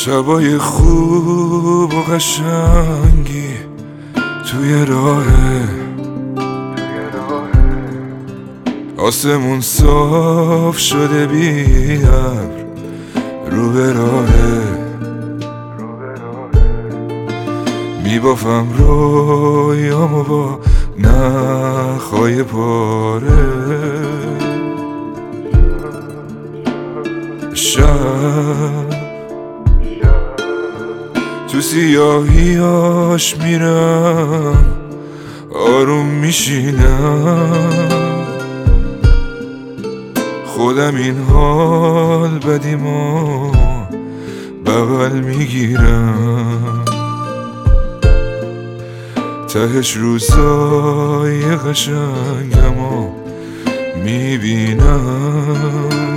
شبای خوب و قشنگی توی راهه، آسمون صاف شده بی ابر رو به راهه، میبافم رویامو با نخای پاره، شب تو سیاهیاش میرم آروم میشینم، خودم این حال بدیمو بغل میگیرم، تهش روزای قشنگمو میبینم،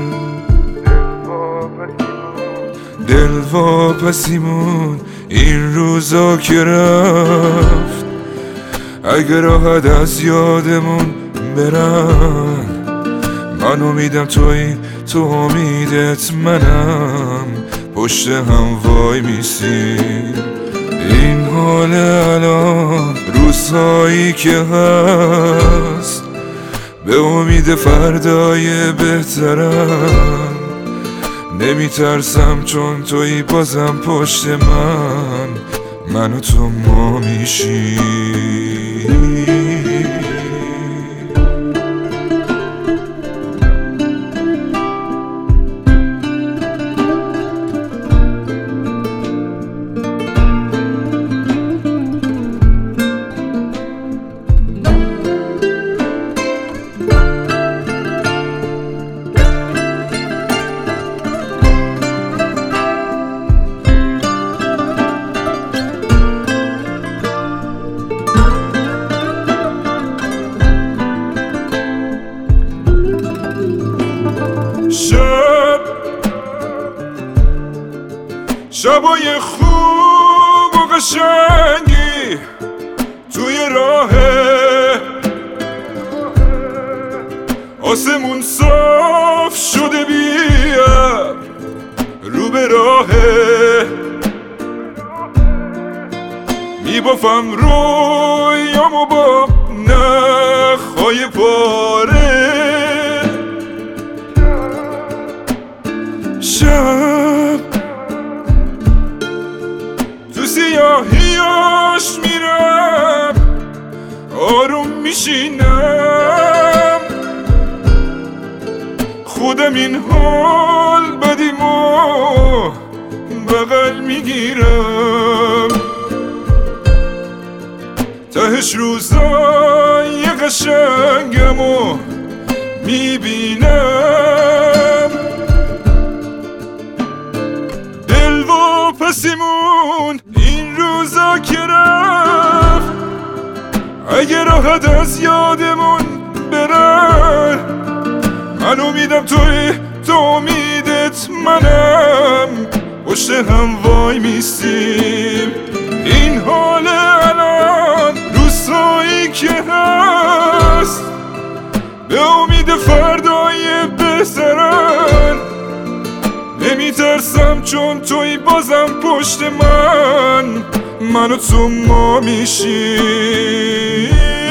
دل واپسیمون این روزا که رفت، اگه راحت از یادمون برن، من امیدم توی، تو امیدت منم، پشت هم وای میسیم این حال الان، روزهایی که هست به امید فردای بهترم، نمیترسم چون توی بازم پشت من و تو ما میشی. شبای خوب و قشنگی توی راهه، آسمون صاف شده بی ابر رو به راهه، میبافم رویامو با نخای پاره، شب تو سیاهیاش میرم آروم میشینم، خودم این حال بدیمو بغل میگیرم، تهش روزای قشنگمو میبینم، دل واپسیمون این روزا که رفت، اگه راحت از یادمون برن، من امیدم توی، تو امیدت منم، پشت هم وای میسیم این حال الان، روزهایی که هست به امید فردای بهترن، نمیترسم چون توی بازم پشت من و تو ما میشیم.